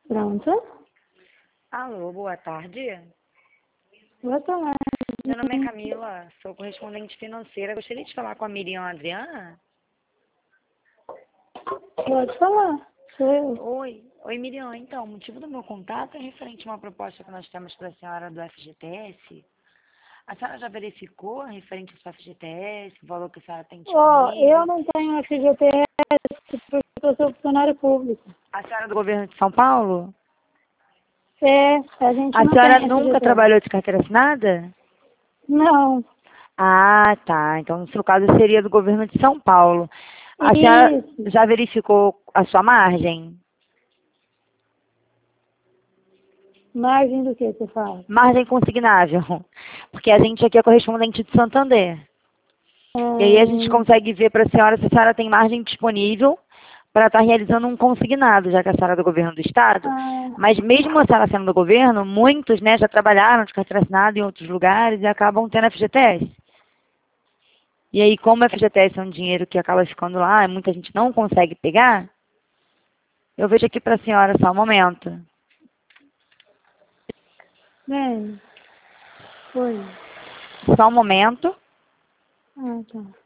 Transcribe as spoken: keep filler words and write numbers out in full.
Pronto. Alô, boa tarde. Boa tarde. Meu nome é Camila, sou correspondente financeira. Gostaria de falar com a Miriam Adriana? Pode falar. Sou eu. Oi, oi Miriam. Então, o motivo do meu contato é referente a uma proposta que nós temos para a senhora do F G T S. A senhora já verificou referente ao seu F G T S, o valor que a senhora tem Ó, disponível? eu não tenho F G T S porque eu sou funcionário público. A senhora é do governo de São Paulo? É, a gente A não senhora tem nunca F G T S. trabalhou de carteira assinada? Não. Ah, tá. Então, no seu caso, seria do governo de São Paulo. A senhora Isso. já verificou a sua margem? Margem do que você fala? Margem consignável. Porque a gente aqui é correspondente de Santander. E aí a gente Hum, consegue ver para a senhora se a senhora tem margem disponível para estar realizando um consignado, já que a senhora é do governo do Estado. ah, Mas mesmo a senhora sendo do governo, muitos, né, já trabalharam de carteira assinada em outros lugares e acabam tendo F G T S. E aí, como o F G T S é um dinheiro que acaba ficando lá e muita gente não consegue pegar, eu vejo aqui para a senhora só um momento. bem, foi. Só um momento. Ah, tá.